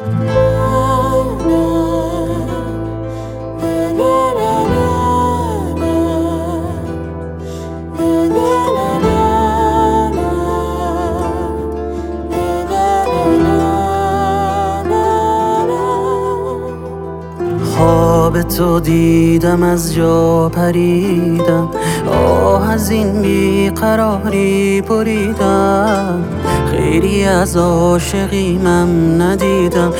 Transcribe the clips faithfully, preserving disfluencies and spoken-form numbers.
خواب تو دیدم از جا پریدم، آه از این بیقراری بریدم. خیلی از عاشقیمم ندیدم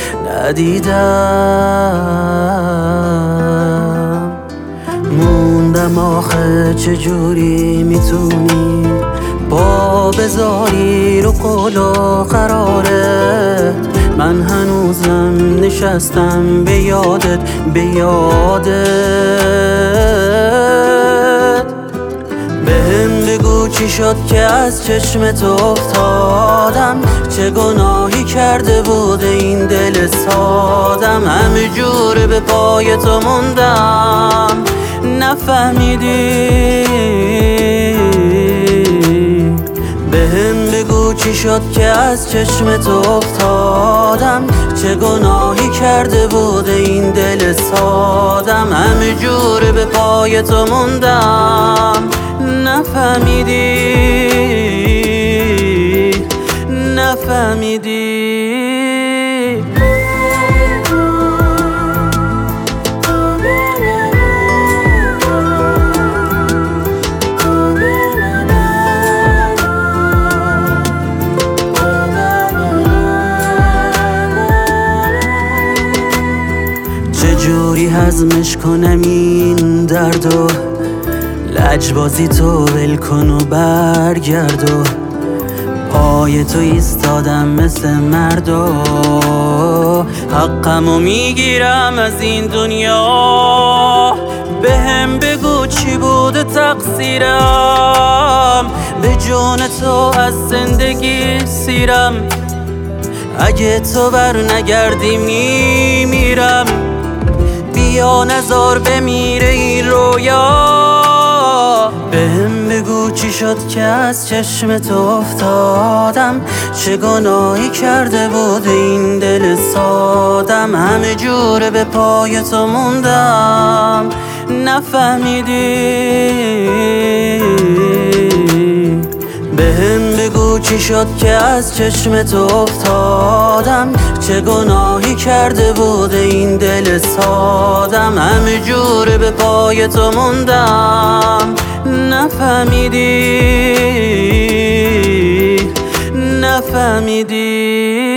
ندیدم موندم آخه چجوری میتونی با بذاری رو قول و قرارت. من هنوزم نشستم به یادت به یادت. بهم بگو چی شد که از چشمت افتادم، چه گناهی کرده بود این دل سادم. همه جوره به پای تو موندم نفهمیدی. بهم بگو چی شد که از چشمت افتادم، چه گناهی کرده بود این دل سادم. همه جوره به پای تو موندم نفهمیدی نفهمیدی. چجوری هضمش کنم این دردو، لجبازی تو ول کن و برگرد و پای تو ایستادم مثل مردو. حقمو میگیرم از این دنیا، بهم بگو چی بوده تقصیرم. به جون تو از زندگی سیرم، اگه تو بر نگردی میمیرم. بیا نزار بمیره این رویا. بهم بگو چی شد که از چشمت افتادم، چه گناهی کرده بود این دل سادم. همه جوره به پای تو موندم نفهمیدی. بهم بگو چی شد که از چشمت افتادم، چه گناهی کرده بود این دل سادم. همه جوره به پای تو موندم نفهمیدی نفهمیدی.